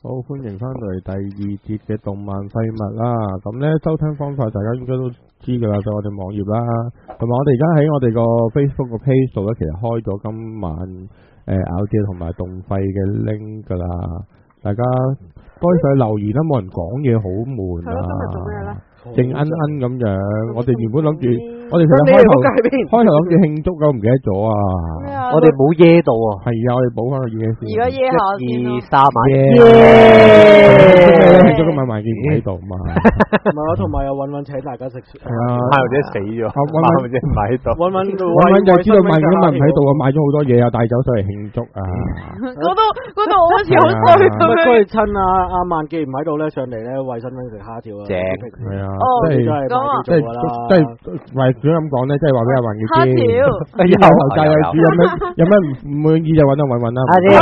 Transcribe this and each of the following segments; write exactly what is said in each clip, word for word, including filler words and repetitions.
好，歡迎翻嚟第二節嘅動漫廢物啦。咁呢收聽方法大家應該都知㗎啦，就我哋網頁啦，同埋我哋而家喺我哋個 Facebook 個 page 度咧，其實開咗今晚誒咬字同埋動廢嘅 link 㗎啦。大家該上去留言啦，冇人講嘢好悶啊，靜恩恩咁樣。我哋原本諗住，我哋其實開頭開頭諗住慶祝㗎，唔記得咗啊。 我哋冇耶到啊。 係啊，我哋補翻個耶先。 而家耶下先咯。 二三萬耶。 慶祝今晚萬件唔喺度嘛。 唔係我同埋又韻韻請大家食。係啊。 或者死咗。 韻韻或者唔喺度。 韻韻韻韻就知道萬件今日唔喺度啊，買咗好多嘢啊，帶走上嚟慶祝啊。 嗰度嗰度好似好衰咁樣。 不如趁阿阿萬記唔喺度咧，上嚟咧為新聞食蝦條啊。 正。 係啊。 哦， 即係咁啊。 即係即係為咗咁講咧，即係話俾阿萬記知。 蝦條。 以後介位主有咩有咩唔唔滿意就揾阿韻韻啦。 阿姐。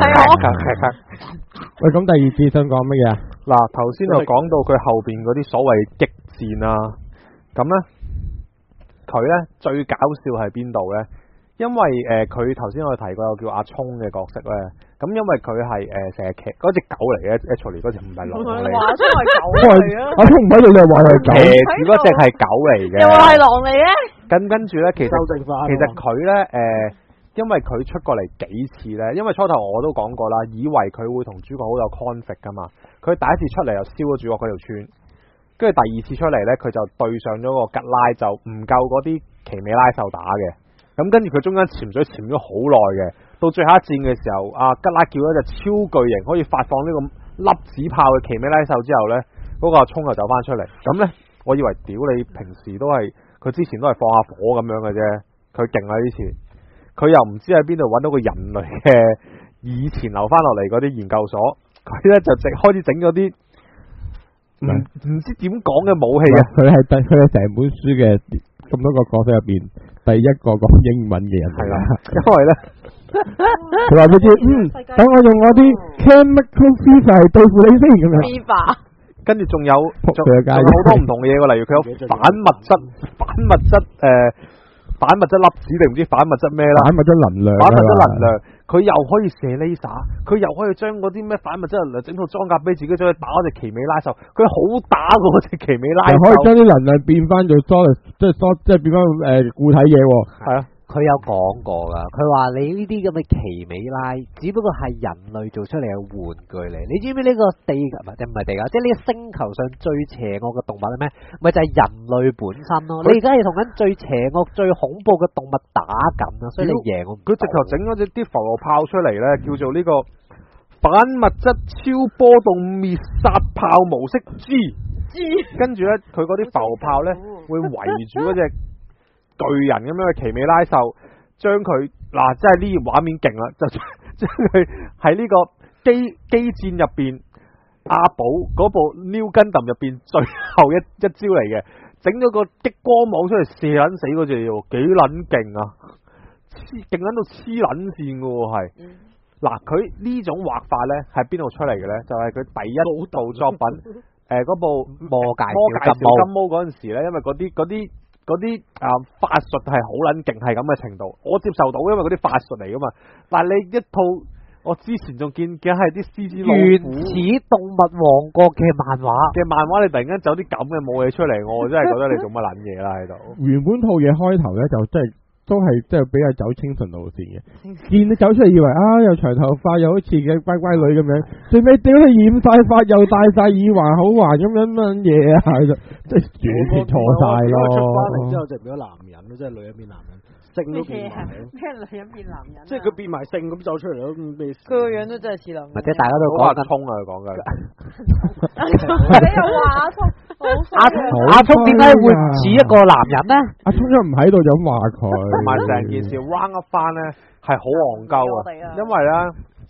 喂，咁第二節想講乜嘢啊？ 嗱，頭先就講到佢後邊嗰啲所謂激戰啊，咁咧佢咧最搞笑係邊度咧？因為誒佢頭先我哋提過有叫阿聰嘅角色咧，咁因為佢係誒成日騎嗰隻狗嚟嘅 ，actually 嗰隻唔係狼嚟。 阿聰係狗嚟啊！ 阿聰唔喺度，你又話係狗？ 騎住嗰隻係狗嚟嘅。 又話係狼嚟嘅？ 咁跟住咧，其實其實佢咧誒。因為佢出過嚟幾次呢，因為初頭我都講過啦，以為佢會同主角好有 conflict 噶嘛。佢第一次出嚟就燒咗主角嗰條村，跟住第二次出嚟呢，佢就對上咗個吉拉，就唔夠嗰啲奇美拉獸打嘅。咁跟住佢中間潛水潛咗好耐嘅，到最後一戰嘅時候，阿吉拉叫咗隻超巨型可以發放呢個粒子炮嘅奇美拉獸之後呢，嗰、嗰個阿聰就走翻出嚟。咁呢，我以為屌你平時都係佢之前都係放下火咁樣嘅啫，佢勁啦呢次。佢又唔知喺邊度揾到個人類嘅以前留翻落嚟嗰啲研究所，佢咧就直開始整咗啲唔唔知點講嘅武器啊！ 佢係第佢係成本書嘅咁多個角色入邊第一個講英文嘅人嚟啦， 因為咧佢話俾你知，嗯，等我用我啲 chemical fever 嚟對付你先咁樣。 fever， 跟住仲有仲有好多唔同嘅嘢喎，例如佢有反物質、反物質誒。呃反物質粒子定唔知反物質咩啦？ 反物質能量， 反物質能量，佢又可以射 laser，佢又可以將嗰啲咩反物質能量整套裝甲俾自己，再去打嗰隻奇美拉獸，佢好打嗰隻奇美拉獸，可以將啲能量變翻做 solid，即係 solid，即係變翻誒固體嘢。係啊。 佢有講過噶，佢話你呢啲咁嘅奇美拉，只不過係人類做出嚟嘅玩具嚟。你知唔知呢個地或者唔係地球，即係呢個星球上最邪惡嘅動物係咩？咪就係人類本身咯。你而家係同緊最邪惡、最恐怖嘅動物打緊啊！所以你贏我唔到。 佢直頭整咗隻啲浮流炮出嚟咧，叫做呢個反物質超波動滅殺炮模式 G。G。跟住咧，佢嗰啲浮炮咧會圍住嗰隻巨人咁樣嘅奇美拉獸，將佢嗱，即係呢頁畫面勁啦，就將佢喺呢個機機戰入邊，阿寶嗰部 New Gundam 入邊最後一一招嚟嘅，整咗個激光網出嚟射撚死嗰隻嘢，幾撚勁啊！勁撚到黐撚線嘅喎，係嗱佢呢種畫法咧係邊度出嚟嘅咧？就係、是、佢第一部作品誒嗰、呃、部魔界魔界小金毛嗰陣時咧，因為嗰啲嗰啲。嗰啲啊法術係好撚勁，係咁嘅程度，我接受到，因為嗰啲法術嚟噶嘛。但係你一套我之前仲見嘅係啲 C G 原始動物王國嘅漫畫嘅漫畫，你突然間走啲咁嘅武器出嚟，我真係覺得你做乜撚嘢啦喺度。 原本套嘢開頭咧就真係都係即係比較走清純路線嘅，見你走出嚟以為啊又長頭髮又好似嘅乖乖女咁樣，最尾屌你染晒髮又戴晒耳環好環咁樣乜嘢啊，即係完全錯晒咯。 出翻嚟之後就變咗男人咯，即係女人變男人，性都變埋。 咩女人變男人？ 即係佢變埋性咁走出嚟咯，咩？ 佢個樣都真係似男人。 或者大家都講緊阿聰啊，講緊。 你又話阿聰？ 阿聰阿聰點解會唔似一個男人呢？ 阿聰一唔喺度就咁話佢， 同埋成件事 round up 翻咧係好戇鳩啊！因為咧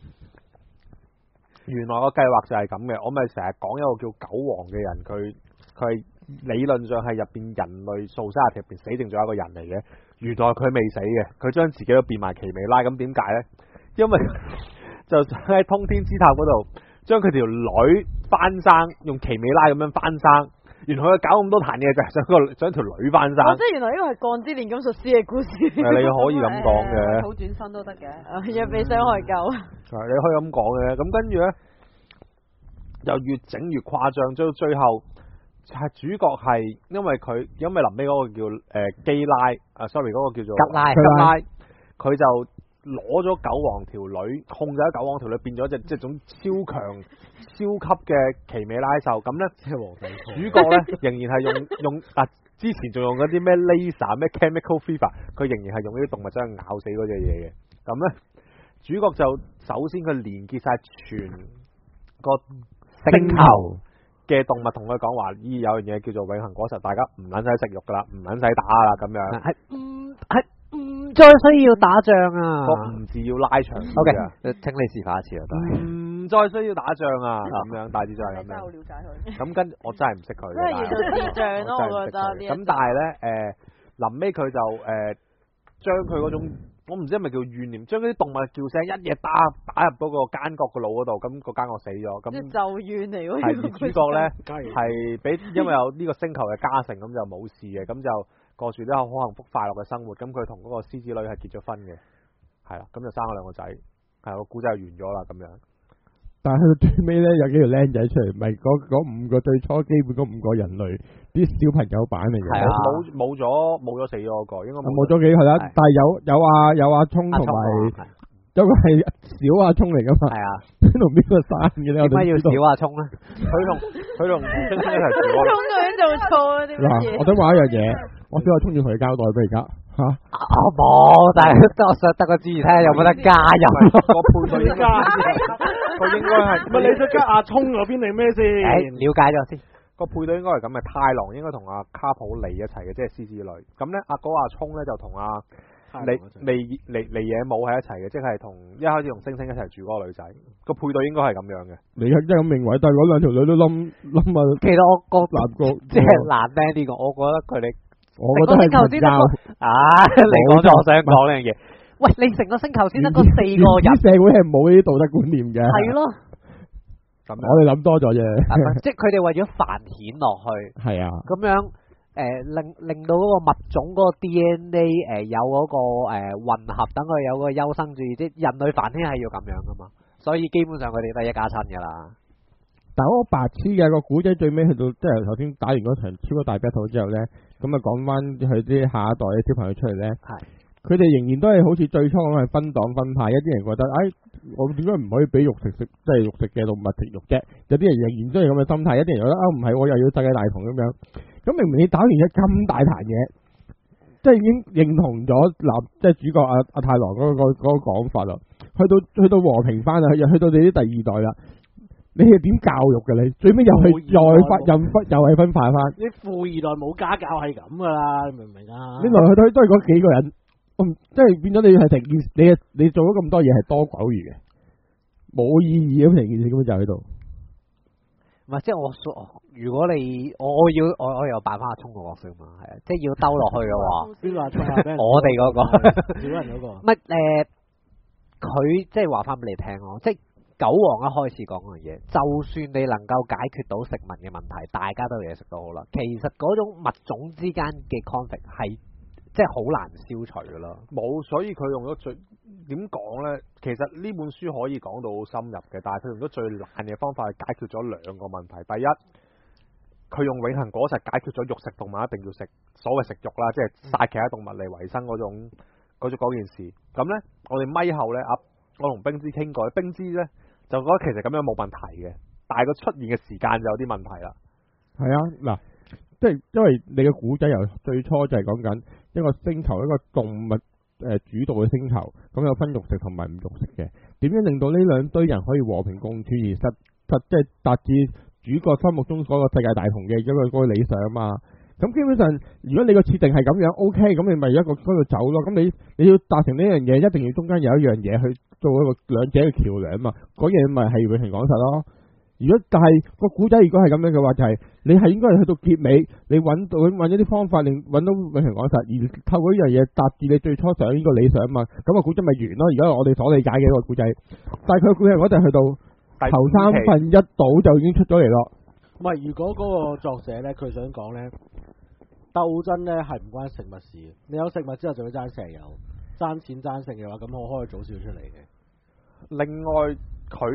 原來個計劃就係咁嘅，我咪成日講一個叫狗王嘅人，佢佢係理論上係入邊人類數三十入邊死剩咗一個人嚟嘅，原來佢未死嘅，佢將自己都變埋奇美拉，咁點解咧？因為就喺通天之塔嗰度將佢條女翻生，用奇美拉咁樣翻生。原來佢搞咁多壇嘢就係想個想條女翻生。 即係原來呢個係鋼之煉金術師嘅故事。 你可以咁講嘅， 好轉身都得嘅，若被傷害夠。 係你可以咁講嘅，咁跟住咧， 又越整越誇張，到最後係主角係因為佢因為臨尾嗰個叫誒、呃、基拉啊 ，sorry 嗰個叫做吉拉吉拉，佢就攞咗九王條女，控制咗九王條女，變咗隻即係種超強、超級嘅奇美拉獸。咁咧， 即係皇帝主角咧仍然係用用啊，之前仲用嗰啲咩 laser 咩 chemical fever，佢仍然係用呢啲動物將佢咬死嗰隻嘢嘅。咁咧，主角就首先佢連結晒全個星球嘅動物，同佢講話，咦有樣嘢叫做永恆果實，大家唔撚使食肉噶啦，唔撚使打啦咁樣。 係唔係唔再需要打仗啊？ 個唔字要拉長啲 O K， 嘅請你示範一次啊，都係。 唔再需要打仗啊，咁樣大致就係咁樣。 真係好了解佢。 咁跟我真係唔識佢， 真係要做智障咯，我覺得呢一咁但係咧，誒臨尾佢就誒將佢嗰種。我唔知係咪叫怨念，將嗰啲動物叫聲一嘢打打入嗰個奸角個腦嗰度，咁、個奸角死咗。咁即係咒怨嚟喎。 係而主角咧係俾因為有呢個星球嘅加成，咁就冇事嘅，咁就過住啲好幸福快樂嘅生活。咁佢同嗰個獅子女係結咗婚嘅，係啦，咁就生咗兩個仔，係個古仔就完咗啦咁樣。 但係去到最尾咧，有幾條僆仔出嚟，咪嗰嗰五個最初基本嗰五個人類啲小朋友版嚟嘅。 係啊冇冇咗冇咗死咗嗰、個，應該冇咗幾係啦，但係有有阿有阿聰同埋有個係小阿聰嚟噶嘛。 係啊， 同邊個生嘅咧？我點解要小阿聰咧？ 佢同佢同星星一齊住聰佢做錯啲乜嗱， 嘢？ 我想話一樣嘢，我小阿聰要同佢交代俾而家吓。 啊冇，但係我想得個主意睇下有冇得加入。 個配對應該佢應該係唔係你想加阿聰嗰邊定咩先？ 誒，了解咗先。 個配對應該係咁嘅，太郎應該同阿卡普利一齊嘅，即係獅子女。咁咧，阿哥阿聰咧就同阿利利利利野姆喺一齊嘅，即係同一開始同星星一齊住嗰個女仔。個配對應該係咁樣嘅。 你係真係咁認為，但係嗰兩條女都冧冧啊！ 其實我覺難過， 即係難聽啲講，我覺得佢哋我覺得係頭先得個啊，你講咗我想講呢樣嘢。喂，你成個星球先得嗰四個人， 社會係冇呢啲道德觀念嘅。 係咯。 我哋諗多咗啫， 即係佢哋為咗繁衍落去， 係啊， 咁樣誒、呃、令令到嗰個物種嗰個 D N A 誒、呃、有嗰、那個誒、呃、混合，等佢有個優生主義，即係人類繁衍係要咁樣噶嘛，所以基本上佢哋都係一家親噶啦。但係嗰個白痴嘅個古仔最尾去到，即係頭先打完嗰場超級大 battle 之後咧，咁啊講翻佢啲下一代嘅小朋友出嚟咧，係佢哋仍然都係好似最初咁係分黨分派，一啲人覺得，哎，我點解唔可以俾肉食食，即係肉食嘅動物食肉啫？有啲人仍然都係咁嘅心態，一啲人覺得啊唔係，我又要世界大同咁樣。咁明明你打完一咁大壇嘢，即係已經認同咗立，即係主角阿阿太郎嗰個嗰個講法啦。去到去到和平翻啦，又去到你啲第二代啦。你係點教育嘅你？最尾又係再分任分，又係分派翻。 啲富二代冇家教係咁噶啦，你明唔明啊？ 你來去去都係嗰幾個人。即係變咗你係成件事，你你做咗咁多嘢係多鬼餘嘅，冇意義咁成件事根本就喺度。唔係，即係我如果你我我要我我又扮翻阿聰個角色嘛，係啊，即係要兜落去嘅話， 邊個阿聰啊？ 我哋嗰個小人嗰個。 唔係誒，佢即係話翻俾你聽咯，即係九王一開始講嗰樣嘢，就算你能夠解決到食物嘅問題，大家都有嘢食到好啦。其實嗰種物種之間嘅 conflict 係。即係好難消除噶啦， 冇，所以佢用咗最點講呢？其實呢本書可以講到好深入嘅，但係佢用咗最難嘅方法去解決咗兩個問題。第一，佢用永恆果實解決咗肉食動物一定要食所謂食肉啦，即係殺其他動物嚟維生嗰種嗰種嗰件事。咁呢，我哋咪後呢，啊，我同冰之傾過，冰之呢就覺得其實咁樣冇問題嘅，但係佢出現嘅時間就有啲問題啦。係啊，嗱。即係因為你嘅古仔由最初就係講緊一個星球，一個動物誒、呃、主導嘅星球，咁有分肉食同埋唔肉食嘅，點樣令到呢兩堆人可以和平共處而實實即係達至主角心目中嗰個世界大同嘅一個嗰個理想啊嘛？咁基本上如果你個設定係咁樣 OK，咁你咪一個嗰度走咯。咁你你要達成呢樣嘢，一定要中間有一樣嘢去做一個兩者嘅橋樑啊嘛。嗰樣咪係永恆講實咯。如果但係個古仔如果係咁樣嘅話，就係、是、你係應該係去到結尾，你揾到揾一啲方法，令揾到永恆講實，而透過呢樣嘢達至你最初想呢個理想啊嘛，咁個古仔咪完咯。而家我哋所理解嘅一個古仔，但係佢古仔嗰陣去到頭三分一度就已經出咗嚟咯。 唔係，如果嗰個作者咧，佢想講咧，鬥爭咧係唔關食物事，你有食物之後就會爭石油、爭錢、爭勝嘅話，咁我可以早少出嚟嘅。 另外佢。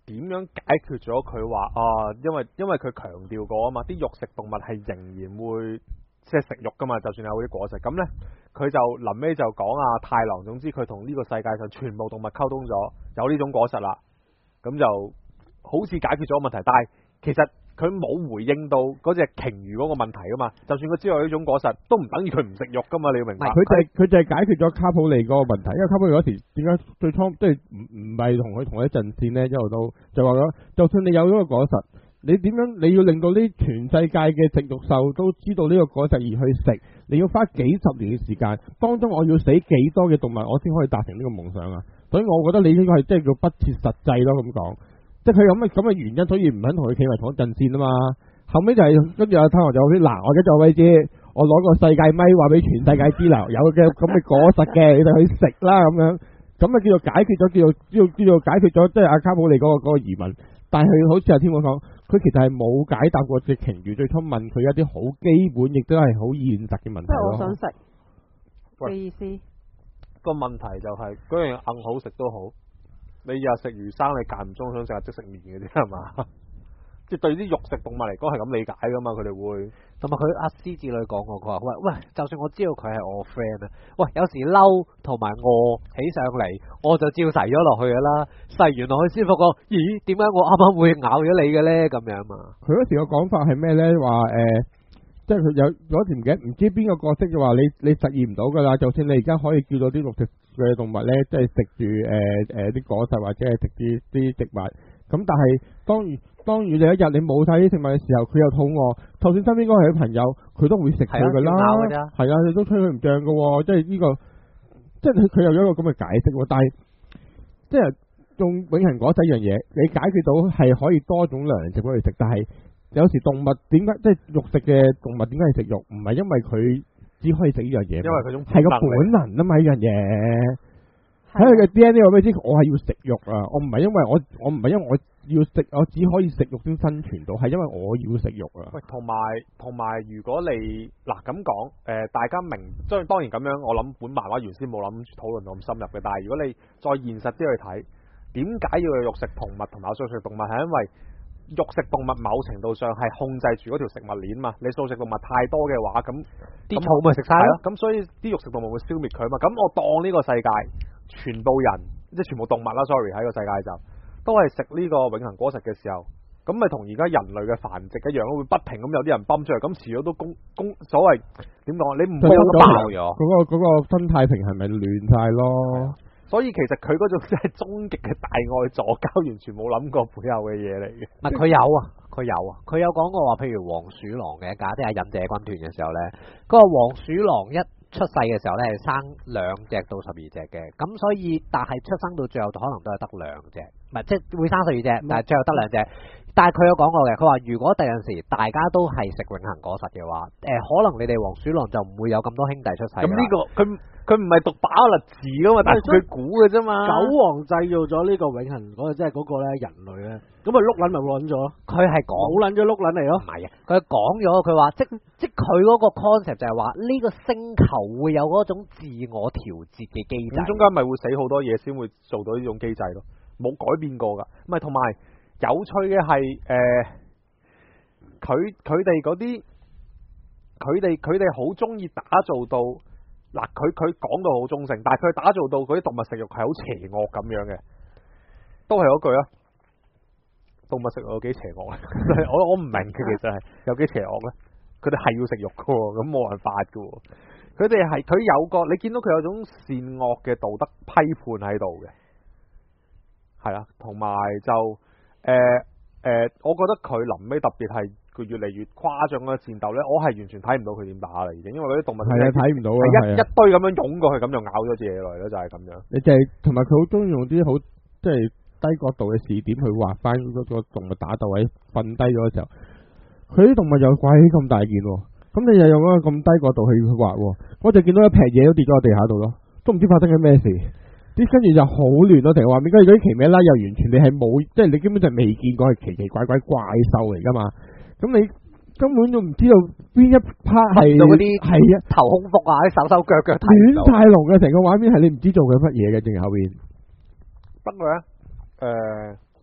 點樣解決咗佢話啊？因為因為佢強調過啊嘛，啲肉食動物係仍然會即係食肉噶嘛，就算有啲果實咁呢，佢就臨尾就講啊太郎，總之佢同呢個世界上全部動物溝通咗，有呢種果實啦，咁就好似解決咗個問題，但係其實佢冇回應到嗰隻鯨魚嗰個問題噶嘛，就算佢知道有呢種果實，都唔等於佢唔食肉噶嘛，你要明白。 佢就係佢就係解決咗卡普利嗰個問題，因為卡普利嗰時點解最初即係唔唔係同佢同一陣線呢？一路都就話咗，就算你有咗個果實，你點樣你要令到呢全世界嘅食肉獸都知道呢個果實而去食，你要花幾十年嘅時間，當中我要死幾多嘅動物，我先可以達成呢個夢想啊！所以我覺得你應該係即係叫不切實際咯，咁講。即係佢咁嘅咁嘅原因，所以唔肯同佢企埋同一陣線啊嘛。後尾就係跟住阿太郎就話：嗱，我而家就位置，我攞個世界咪話俾全世界知啦，有嘅咁嘅果實嘅，你哋去食啦咁樣。咁啊叫做解決咗，叫做叫做叫做解決咗，即係阿卡普利嗰個嗰個疑問。但係佢好似阿天王講，佢其實係冇解答過隻鯨魚最初問佢一啲好基本，亦都係好現實嘅問題即係我想咯。 食嘅意思。 個問題就係嗰樣硬好食都好，你日食魚生，你間唔中想食下即食麵嘅啫係嘛？即係對啲肉食動物嚟講係咁理解噶嘛，佢哋會。 同埋佢阿獅子女講過，佢話喂喂，就算我知道佢係我 friend 啊，喂有時嬲同埋餓起上嚟，我就照噬咗落去噶啦，噬完落去先發覺，咦點解我啱啱會咬咗你嘅咧？咁樣嘛。 佢嗰時個講法係咩咧？話誒、呃，即係佢有嗰時唔記得唔知邊個角色就話你你實現唔到噶啦，就算你而家可以叫到啲肉食嘅動物咧，即係食住誒誒啲果實或者係食住啲植物，咁但係當然。當如你一日你冇晒啲食物嘅時候，佢又肚餓，就算身邊嗰個係啲朋友，佢都會食佢噶啦。係啊，你都吹佢唔脹噶，即係呢、這個，即係佢佢又有一個咁嘅解釋。但係即係用永恆果實一樣嘢，你解決到係可以多種糧食俾佢食，但係有時動物點解即係肉食嘅動物點解係食肉？唔係因為佢只可以食呢樣嘢， 因為佢種係個本能啊嘛，呢樣嘢。喺佢嘅 D N A 話俾你知，我係要食肉啊！我唔係因為我我唔係因為我要食，我只可以食肉先生存到，係因為我要食肉啊！ 喂，同埋同埋，如果你嗱咁講，誒、呃、大家明，即係當然咁樣，我諗本漫畫原先冇諗討論到咁深入嘅，但係如果你再現實啲去睇，點解要有肉食動物同埋有素食動物？係因為肉食動物某程度上係控制住嗰條食物鏈嘛，你素食動物太多嘅話，咁啲草咪食晒咯，咁所以啲肉食動物會消滅佢嘛。咁我當呢個世界全部人即係全部動物啦 ，sorry 喺個世界就都係食呢個永恆果實嘅時候，咁咪同而家人類嘅繁殖一樣咯，會不停咁有啲人泵出嚟，咁遲早都供供所謂點講？你唔會爆咗嗰個嗰個生態平衡咪亂晒咯。 所以其實佢嗰種真係終極嘅大愛左膠，完全冇諗過背後嘅嘢嚟嘅。 唔係佢有啊，佢有啊，佢有講過話，譬如黃鼠狼嘅一家，即係忍者軍團嘅時候咧，嗰個黃鼠狼一出世嘅時候咧係生兩隻到十二隻嘅，咁所以但係出生到最後可能都係得兩隻，唔係即係會生十二隻，但係最後得兩隻。但係佢有講過嘅，佢話如果第陣時大家都係食永恆果實嘅話，誒、呃、可能你哋黃鼠狼就唔會有咁多兄弟出世。 咁呢、這個佢佢唔係讀把握字噶嘛，但係佢估嘅啫嘛。 九王製造咗呢個永恆嗰個，即係嗰個咧人類咧，咁啊碌撚咪撚咗咯。 佢係講冇撚咗碌撚嚟咯。 唔係啊，佢講咗，佢話即即佢嗰個 concept 就係話呢個星球會有嗰種自我調節嘅機制。 咁中間咪會死好多嘢先會做到呢種機制咯，冇改變過噶。唔係同埋。有趣嘅係誒，佢佢哋嗰啲，佢哋佢哋好中意打造到嗱，佢佢講到好中性，但係佢打造到嗰啲動物食肉係好邪惡咁樣嘅，都係嗰句啊，動物食肉有幾邪惡咧？我我唔明佢其實係有幾邪惡咧，佢哋係要食肉噶，咁冇辦法噶，佢哋係佢有個你見到佢有種善惡嘅道德批判喺度嘅，係啦，同埋就。誒誒、呃呃，我覺得佢臨尾特別係佢越嚟越誇張嘅戰鬥咧，我係完全睇唔到佢點打啦，已經，因為嗰啲動物係啊睇唔到啊，一一堆咁樣湧過去，咁就咬咗隻嘢落嚟咯，就係、是、咁樣。你就係同埋佢好中意用啲好即係低角度嘅視點去畫翻嗰個動物打鬥位瞓低咗嘅時候，佢啲動物又鬼咁大件，咁你又用嗰個咁低角度去去畫，我就見到一劈嘢都跌咗喺地下度咯，都唔知發生緊咩事。啲跟住就好亂咯，成個畫面，跟住嗰啲奇美拉又完全你係冇，即係你基本上未見過係奇奇怪怪怪獸嚟噶嘛，咁你根本都唔知道邊一 part 係嗰啲係啊頭胸腹啊，啲手手腳腳亂晒龍嘅，成個畫面係你唔知做緊乜嘢嘅，正後邊。不過咧，誒、呃，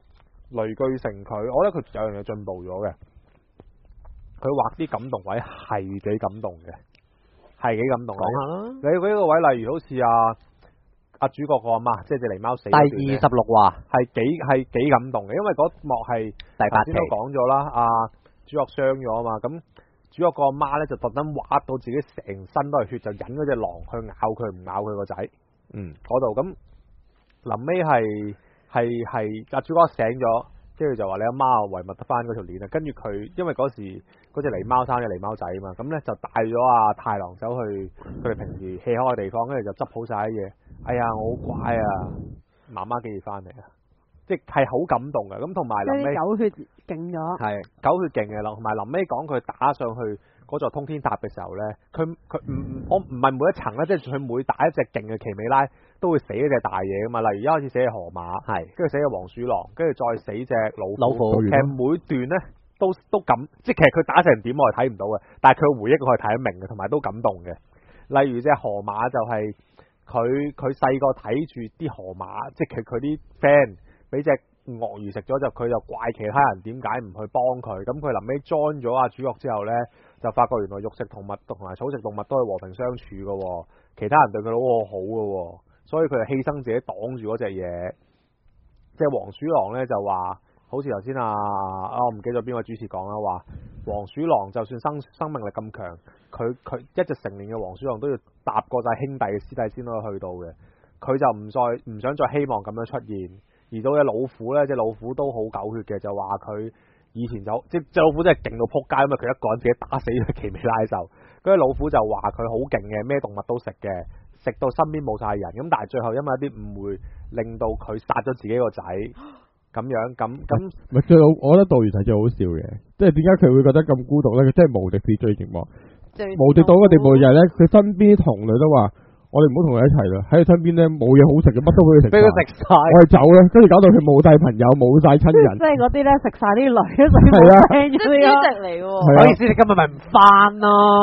雷巨成佢，我覺得佢有樣嘢進步咗嘅。佢畫啲感動位係幾感動嘅，係幾感動嘅。 講下啦。 你嗰個位，例如好似阿阿主角個阿媽，即係隻狸貓死第二十六話係幾係幾感動嘅，因為嗰幕係第八期頭先都講咗啦，阿主角傷咗啊嘛，咁主角個阿媽咧就特登挖到自己成身都係血，就引嗰隻狼去咬佢，唔咬佢個仔。 嗯， 嗰度咁臨尾係係係阿主角醒咗。跟住就話你阿媽啊遺物得翻嗰條鏈啊，跟住佢因為嗰時嗰隻狸貓生隻狸貓仔啊嘛，咁咧就帶咗阿太郎走去佢哋平時 hea 開嘅地方，跟住就執好晒啲嘢。哎呀，我好乖啊，媽媽幾時翻嚟啊？即係好感動嘅。咁同埋臨尾狗血勁咗， 係狗血勁嘅啦，同埋臨尾講佢打上去嗰座通天塔嘅時候咧，佢佢唔我唔係每一層咧，即係佢每打一隻勁嘅奇美拉都會死一隻大嘢噶嘛。例如一開始死隻河馬，係跟住死隻黃鼠狼，跟住再死隻老虎。 老虎其實每段咧都都感，即係其實佢打成點我係睇唔到嘅，但係佢嘅回憶我係睇得明嘅，同埋都感動嘅。例如隻河馬就係佢佢細個睇住啲河馬，即係佢佢啲 friend 俾隻鱷魚食咗，就佢就怪其他人點解唔去幫佢。咁佢臨尾 join 咗阿主角之後咧，就發覺原來肉食動物同埋草食動物都係和平相處嘅，其他人對佢都好好嘅，所以佢就犧牲自己擋住嗰隻嘢。即係黃鼠狼咧就話，好似頭先啊啊我唔記得咗邊個主持講啦，話黃鼠狼就算生生命力咁強，佢佢一隻成年嘅黃鼠狼都要踏過晒兄弟嘅屍體先可以去到嘅。佢就唔再唔想再希望咁樣出現。而到隻老虎咧，隻老虎都好狗血嘅，就話佢以前就即係隻老虎真係勁到撲街，因為佢一個人自己打死咗奇美拉獸。嗰隻老虎就話佢好勁嘅，咩動物都食嘅，食到身邊冇晒人。咁但係最後因為一啲誤會，令到佢殺咗自己個仔，咁樣咁咁。 唔係最好，我覺得導演係最好笑嘅，即係點解佢會覺得咁孤獨咧？佢真係無敵是最寂寞，無敵到個地步就係咧，佢身邊啲同類都話。我哋唔好同佢一齊啦，喺佢身邊咧冇嘢好食嘅，乜都俾佢食， 俾佢食晒， 我哋走啦，跟住搞到佢冇晒朋友，冇晒親人， 即係嗰啲咧食晒啲女，食冇聲嗰啲咯。 嚟喎， 係啊我意思你今日咪唔翻咯？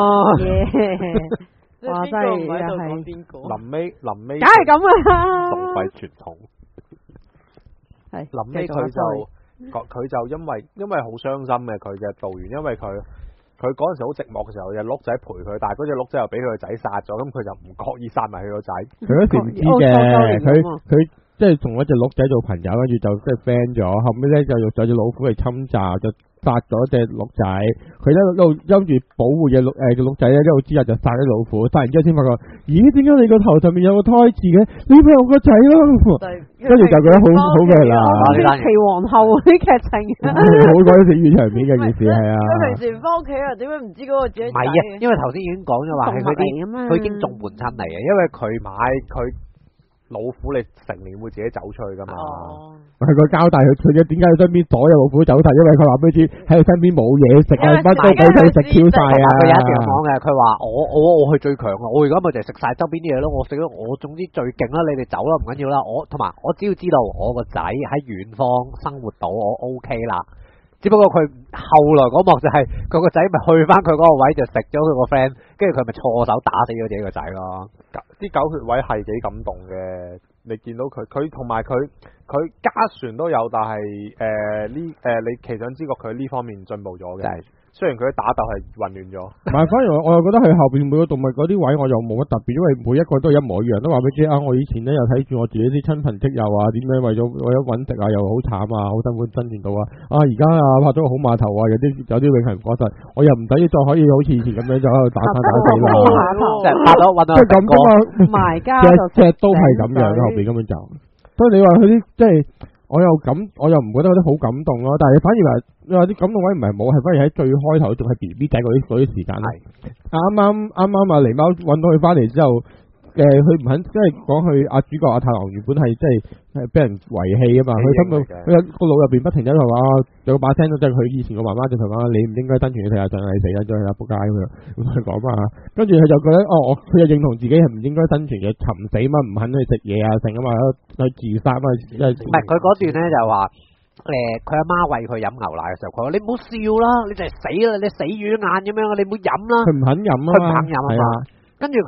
哇，真係又係邊個？ 臨尾臨尾， 梗係咁啦， 崇廢傳統。 係臨尾佢就佢就因為因為好傷心嘅佢嘅導員，因為佢。佢嗰陣時好寂寞嘅時候，有隻鹿仔陪佢，但係嗰隻鹿仔又俾佢個仔殺咗，咁佢就唔覺意殺埋佢個仔。 佢嗰時唔知嘅，佢佢即係同一隻鹿仔做朋友，跟住就即係 friend 咗，後尾咧就用咗隻老虎嚟侵襲，就殺咗隻鹿仔。佢一路因住保護隻鹿誒隻鹿仔咧，一路之後就殺咗老虎，殺完之後先發覺，咦？點解你個頭上面有個胎字嘅？你咪我個仔咯！跟住就覺得好好嘅啦。 奇皇后啲劇情， 好鬼死熱場面嘅件事係啊！ 佢平時唔翻屋企啊，點解唔知嗰個自己仔？ 唔係啊，因為頭先已經講咗話係佢啲，佢已經眾叛親離嘅，因為佢買佢老虎，你成年會自己走出去噶嘛。 哦， 係佢交代佢，佢嘅點解佢身邊所有老虎走晒？因為佢話俾你知喺佢身邊冇嘢食啊，乜都俾佢食 Q 晒啊！ 佢有一條講嘅，佢話我我我去最強啊！我而家咪就係食晒周邊啲嘢咯，我食咗我總之最勁啦！你哋走啦，唔緊要啦，我同埋我只要知道我個仔喺遠方生活到，我 OK 啦。只不過佢後來嗰幕就係佢個仔咪去翻佢嗰個位就食咗佢個 friend，跟住佢咪錯手打死咗自己個仔咯。 啲狗血位係幾感動嘅，你見到佢佢同埋佢佢家船都有，但係誒呢誒你其實知覺佢呢方面進步咗嘅。雖然佢打鬥係混亂咗， 唔係，反而我我又覺得佢後邊每個動物嗰啲位我又冇乜特別，因為每一個都一模一樣，都話俾你知啊！我以前咧又睇住我自己啲親朋戚友啊，點樣為咗為咗揾食啊，又好慘啊，好辛苦生存到啊！啊而家啊拍咗個好碼頭啊，有啲有啲永恆果實，我又唔使再可以好似以前咁樣就喺度打生打死啦， 即係拍咗揾到即係咁噶嘛， 埋家隻隻都係咁樣後邊根本就，所以你話佢啲即係。我又感，我又唔覺得嗰啲好感動咯。但係反而話，你話啲感動位唔係冇，係反而喺最開頭仲係 B B 仔嗰啲嗰啲時間。係啱啱啱啱啊！狸貓揾到佢翻嚟之後，誒佢唔肯，即係講佢阿主角阿太郎原本係即係係俾人遺棄啊嘛。佢心到佢個腦入邊不停喺度話，有個把聲都即係佢以前個媽媽就同佢講：你唔應該生存，你睇下上係死啦，再去阿仆街咁樣咁佢講嘛。跟住佢就覺得哦，我佢就認同自己係唔應該生存嘅，尋死嘛，唔肯去食嘢啊，成啊嘛，去自殺嘛。 唔係佢嗰段咧就話誒，佢阿媽餵佢飲牛奶嘅時候，佢話你唔好笑啦，你就係死啦，你死魚眼咁樣，你唔好飲啦。 佢唔肯飲啊， 佢唔肯飲啊嘛。跟住佢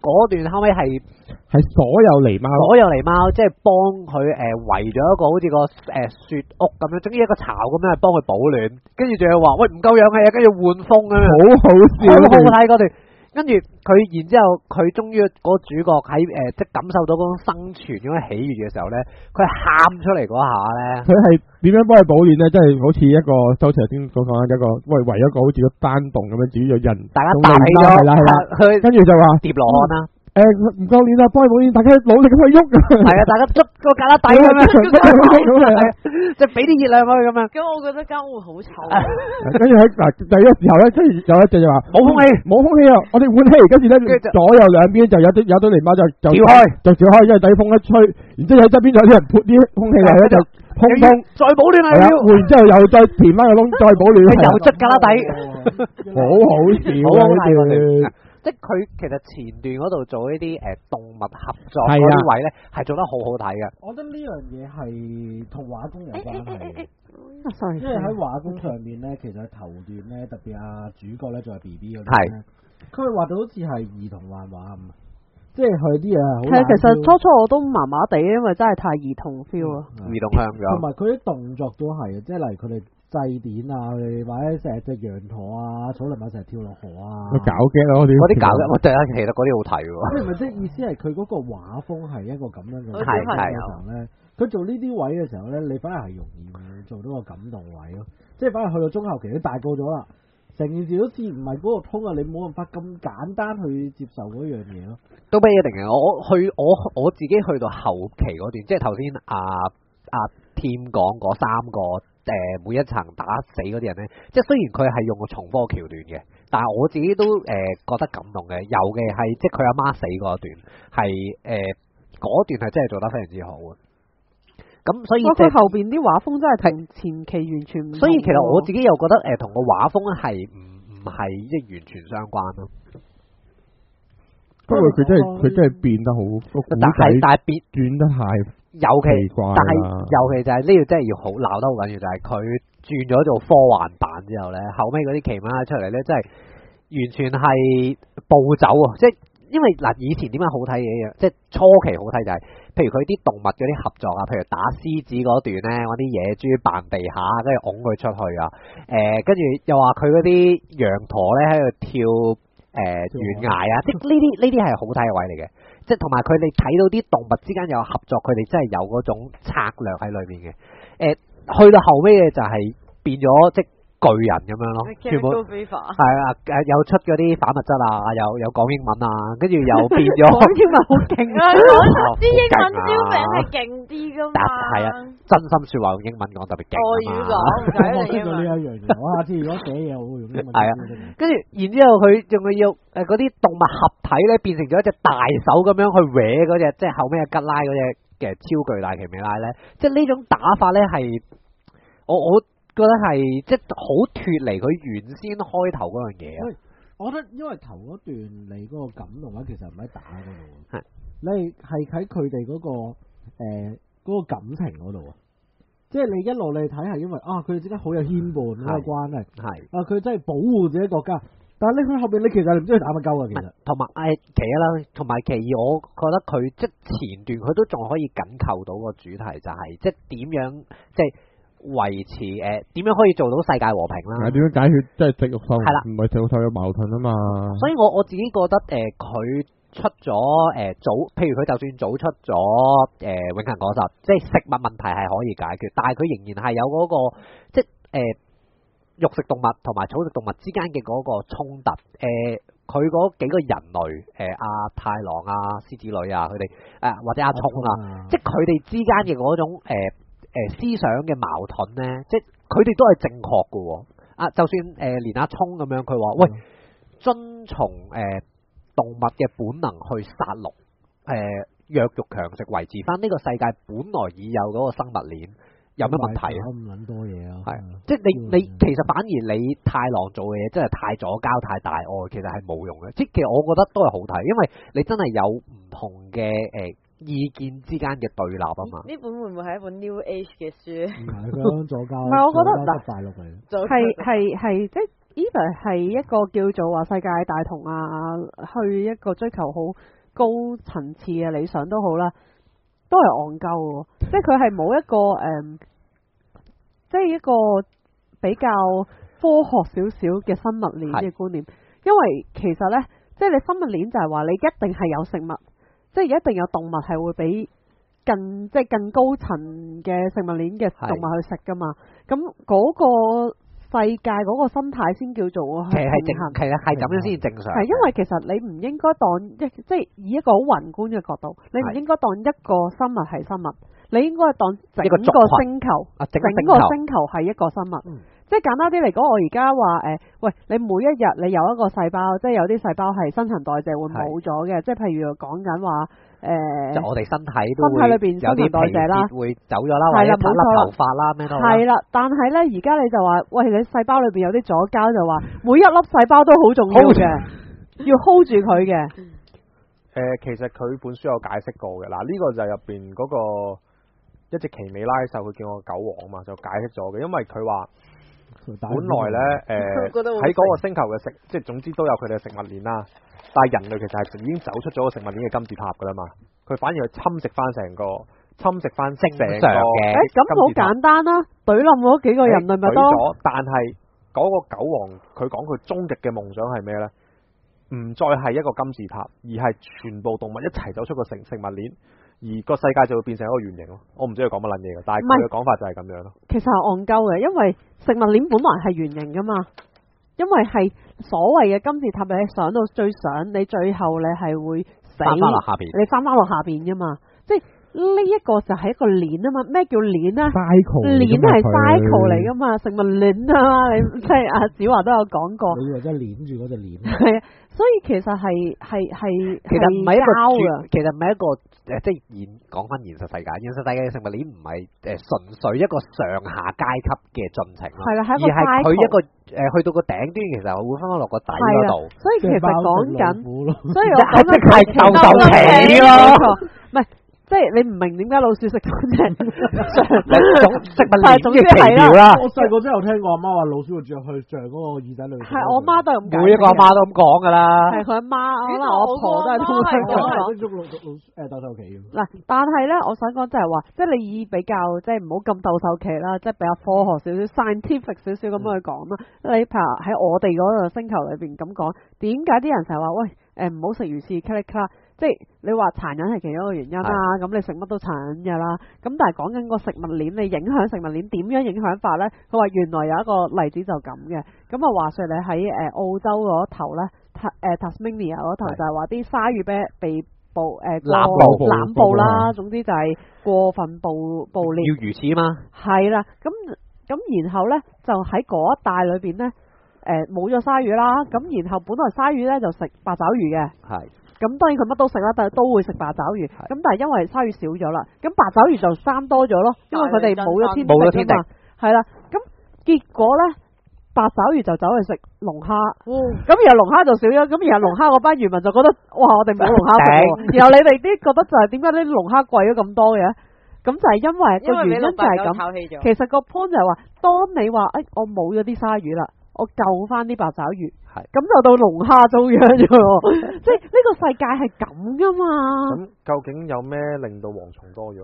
嗰段後尾係係所有狸貓， 所有狸貓，即係幫佢誒圍咗一個好似個誒雪屋咁樣，總之一個巢咁樣係幫佢保暖，跟住仲要話喂唔夠氧氣啊，跟住換風咁樣， 好好笑好好嗰段。 睇嗰段。跟住佢，然之後佢終於嗰個主角喺誒、呃、即係感受到嗰種生存嗰種喜悅嘅時候咧，佢係喊出嚟嗰下咧， 佢係點樣幫佢保暖咧？即係好似一個周頭先所講一個，喂圍咗個好似個山洞咁樣，主要人大家搭起咗， 係啦係啦， 佢跟住就話疊羅漢啦， 誒唔夠暖啦，幫佢保暖，大家努力咁去喐。 係啊，大家捉個旮旯底咁樣， 咁係啊， 即係俾啲熱量佢咁樣。 咁我覺得間屋好臭。 跟住喺嗱第一時候咧，跟住有一隻就話冇風氣， 冇風氣啊！我哋換氣，跟住咧左右兩邊就有啲有啲狸貓就就調開， 就調開，因為底風一吹，然之後喺側邊有啲人潑啲空氣嚟咧就通風， 再保暖啊！ 係啦，換完之後又再填翻個窿，再保暖， 又捽旮旯底， 好好笑好好睇嗰啊！ 段。即係佢其實前段嗰度做呢啲誒動物合作嗰啲位咧，係做得好好睇嘅。 我覺得呢樣嘢係同畫工有關係嘅。 啊，sorry， 因為喺畫工上面咧，其實頭段咧，特別阿主角咧仲係 B B 嗰啲咧，佢畫到好似係兒童漫畫咁，即係佢啲嘢係好。 係其實初初我都麻麻地，因為真係太兒童 feel 啊。 兒童向咗， 同埋佢啲動作都係，即係例如佢哋祭典啊，佢哋或者成日隻羊駝啊，草泥馬成日跳落河啊， 搞嘅咯，嗰啲嗰啲搞嘅，我第一其實嗰啲好睇喎。 即係咪即係意思係佢嗰個畫風係一個咁樣嘅係係嘅時候咧，佢做呢啲位嘅時候咧，你反而係容易做到個感動位咯。即係反而去到中後期都大個咗啦，成件事好似唔係嗰個通啊，你冇辦法咁簡單去接受嗰樣嘢咯。 都不一定嘅，我去我我自己去到後期嗰段，即係頭先阿阿 Tim 講嗰三個。誒、呃、每一層打死嗰啲人咧，即係雖然佢係用個重科橋段嘅，但係我自己都誒、呃、覺得感動嘅。尤其係即係佢阿媽死嗰段，係誒嗰段係真係做得非常之好嘅。咁所以即係佢後邊啲畫風真係同前期完全唔同。 所以其實我自己又覺得誒同個畫風係唔唔係即係完全相關咯。 不過佢真係佢真係變得好， 但係但係變轉得太。 尤其，但係尤其就係呢個真係要好鬧得好緊要，就係佢轉咗做科幻版之後咧，後尾嗰啲奇馬拉出嚟咧，真係完全係暴走啊！即係因為嗱，以前點解好睇嘅一樣，即係初期好睇就係、是，譬如佢啲動物嗰啲合作啊，譬如打獅子嗰段咧，揾啲野豬扮地下，跟住拱佢出去啊，誒、呃，跟住又話佢嗰啲羊駝咧喺度跳誒懸崖啊，即係呢啲呢啲係好睇嘅位嚟嘅。即係同埋佢哋睇到啲動物之間有合作，佢哋真係有嗰種策略喺裏面嘅。誒、呃，去到後尾嘅就係變咗即係巨人咁樣咯，全部係啊誒，有出嗰啲反物質啊，又有講英文啊，跟住又變咗講英文好勁啊！ 啲英文標名係勁啲噶嘛。 係啊，真心説話用英文講特別勁啊嘛。 外語講唔使我你英文。 聽到呢一樣嘢，我下次如果寫嘢，我會用英文。 係啊，跟住然之後佢仲要誒嗰啲動物合體咧，變成咗一隻大手咁樣去搲嗰隻，即係後尾嘅吉拉嗰隻嘅超巨大奇美拉咧，即係呢種打法咧係我我。覺得係即係好脫離佢原先開頭嗰樣嘢啊！ 我覺得因為頭嗰段你嗰個感動咧，其實唔喺打嗰度， 係你係喺佢哋嗰個誒、呃嗰個感情嗰度啊！即係你一路你睇係因為啊，佢哋之間好有牽絆嗰個關係，係啊，佢真係保護自己國家。但係你去後邊，你其實你唔知佢打乜鳩啊！其實同埋誒其一啦，同埋其二，我覺得佢即係前段佢都仲可以緊扣到個主題，就係、是、即係點樣即係。維持誒點、呃、樣可以做到世界和平啦？ 點樣解決即係食肉獸？ 係啦， 唔係食肉獸有矛盾啊嘛。 所以我我自己覺得誒佢、呃、出咗誒、呃、早，譬如佢就算早出咗誒、呃、永恆果實，即係食物問題係可以解決，但係佢仍然係有嗰、那個即係誒、呃、肉食動物同埋草食動物之間嘅嗰個衝突。誒佢嗰幾個人類誒阿、呃、太郎啊、獅子女啊，佢哋誒或者阿聰啊，啊即係佢哋之間嘅嗰種誒。呃誒、呃、思想嘅矛盾咧，即係佢哋都係正確嘅喎。啊，就算誒、呃、連阿聰咁樣，佢話喂，遵從誒、呃、動物嘅本能去殺戮，誒、呃、弱肉強食，維持翻呢個世界本來已有嗰個生物鏈，有乜問題啊？ 咁撚多嘢啊！ 係，即係你你其實反而你太郎做嘅嘢真係太左膠、太大愛，其實係冇用嘅。即係其實我覺得都係好睇，因為你真係有唔同嘅誒。呃意見之間嘅對立啊嘛， 呢本會唔會係一本 New Age 嘅書？ 唔係佢左膠， 唔係我覺得嗱，大陸嚟， 係係係即係 even 係一個叫做話世界大同啊，去一個追求好高層次嘅理想都好啦，都係戇鳩嘅，即係佢係冇一個誒、嗯，即係一個比較科學少少嘅生物鏈嘅觀念，因為其實呢，即係你生物鏈就係話你一定係有食物，即係一定有動物係會比更即係更高層嘅食物鏈嘅動物去食噶嘛，咁嗰個世界嗰個生態先叫做其實係正，其實係咁樣先至正常。 係因為其實你唔應該當一即係以一個好宏觀嘅角度，你唔應該當一個生物係生物，你應該係當整個星球，整個星球係一個生物。嗯、即係簡單啲嚟講，我而家話誒，喂，你每一日你有一個細胞，即係有啲細胞係新陳代謝會冇咗嘅，即係譬如講緊話。誒，就我哋身體都身體裏邊新陳代謝啦，會走咗啦，或者甩甩頭髮啦，咩都係啦。但係咧，而家你就話，喂，你細胞裏邊有啲左膠，就話每一粒細胞都好重要嘅，要 hold 住佢嘅。誒、 呃，其實佢本書有解釋過嘅，嗱，呢個就係入邊嗰個一隻奇美拉獸，佢叫我狗王嘛，就解釋咗嘅，因為佢話本來咧，誒喺嗰個星球嘅食，即係總之都有佢哋嘅食物鏈啦。但係人類其實係已經走出咗個食物鏈嘅金字塔噶啦嘛，佢反而去侵蝕翻成個，侵蝕翻成個嘅。誒， 咁好簡單啦，懟冧嗰幾個人類咪多。 但係嗰個狗王佢講佢終極嘅夢想係咩呢？唔再係一個金字塔，而係全部動物一齊走出個食食物鏈，而個世界就會變成一個圓形咯。我唔知佢講乜撚嘢嘅，但係佢嘅講法就係咁樣咯。 其實係戇鳩嘅，因為食物鏈本來係圓形噶嘛。因為係所謂嘅金字塔，你上到最上，你最後你係會死，翻翻落下邊，你翻翻落下邊噶嘛？即係呢一個就係一個鏈啊嘛。咩叫鏈啊？鏈係 cycle 嚟噶嘛，食物鏈啊嘛。你即係阿子華都有講過。你以為真係鏈住嗰隻鏈？係啊，所以其實係係係其實唔係一個其實唔係一個誒，即係現講翻現實世界，現實世界嘅食物鏈唔係誒純粹一個上下階級嘅進程咯， 係啦， 而係佢一個。誒，去到個頂端，其實會翻翻落個底嗰度， 所以其實講緊，所以我講緊係鬥鬥企咯， 唔係，即係你唔明點解老鼠食嗰隻種食物鏈嘅奇妙啦。 我細個真係有聽過阿媽話老鼠會着去着嗰個耳仔裏面。係我媽都係咁講， 每一個阿媽都咁講噶啦。 係佢阿媽，可能我婆都係同佢咁講。 誒鬥獸棋嗱，但係咧，我想講就係話，即係你以比較，即係唔好咁鬥獸棋啦，即係比較科學少少、scientific 少少咁去講啦。你譬如喺我哋嗰個星球裏邊咁講，點解啲人成日話喂誒唔好食魚翅卡哩卡？即係你話殘忍係其中一個原因啦，咁你食乜都殘忍㗎啦。咁但係講緊個食物鏈，你影響食物鏈點樣影響法咧？佢話原來有一個例子就咁嘅。咁啊話說你喺誒澳洲嗰頭咧，誒 Tasmania 嗰頭就係話啲鯊魚俾被捕誒濫捕濫捕啦，總之就係過分捕捕獵。 要魚翅啊嘛。係啦，咁咁然後咧就喺嗰一帶裏邊咧誒冇咗鯊魚啦，咁然後本來鯊魚咧就食八爪魚嘅。係。咁當然佢乜都食啦，但係都會食八爪魚。咁但係因為鯊魚少咗啦，咁八爪魚就生多咗咯，因為佢哋冇咗天敵啊嘛。係啦，咁結果咧，八爪魚就走去食龍蝦。咁、嗯、然後龍蝦就少咗，咁然後龍蝦嗰班漁民就覺得，哇！我哋冇龍蝦食喎。然後你哋啲覺得就係點解啲龍蝦貴咗咁多嘅？咁就係因為個原因就係咁。其實個 point 就係話，當你話誒、哎、我冇咗啲鯊魚啦。我救翻啲八爪魚，咁就到龍蝦遭殃咗，即係呢個世界係咁噶嘛？ 咁究竟有咩令到蝗蟲多咗？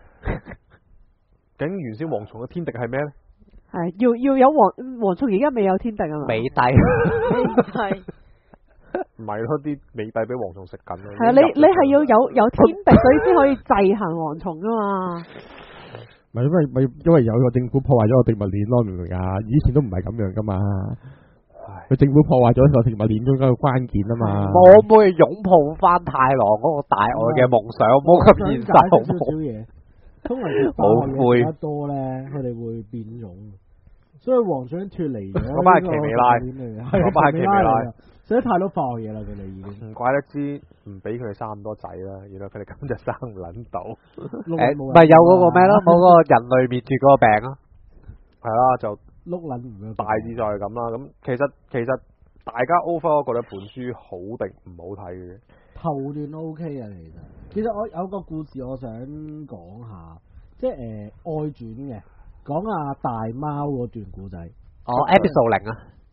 究竟原先蝗蟲嘅天敵係咩咧？ 係要要有蝗蝗蟲，而家未有天敵啊嘛？ 美帝係唔係咯？啲美帝俾蝗蟲食緊啊！ 係啊，你你係要有有天敵，所以先可以制衡蝗蟲噶嘛？ 咪因為咪因為有個政府破壞咗個食物鏈咯，明唔明啊？以前都唔係咁樣噶嘛，佢政府破壞咗個食物鏈中間嘅關鍵啊嘛。 我會擁抱翻太郎嗰個大愛嘅夢想，冇咁現實好唔好？ 嘢，通常好灰得多咧，佢哋會變種，所以黃想脱離咗。 嗰班係奇美拉，嗰班係奇美拉。 食得太多化學嘢啦，佢哋已經唔怪得知唔俾佢哋生咁多仔啦。原來佢哋根本就生唔撚到。 誒，唔係有嗰個咩咯？冇嗰個人類滅絕嗰個病啊。 係啦，就碌撚唔到。 大致就係咁啦。咁其實其實大家 overall 覺得本書好定唔好睇嘅？ 頭段 OK 啊，其實。其實我有個故事我想講下，即係誒、呃、外傳嘅，講阿大貓嗰段故仔。 哦 ，episode 零啊。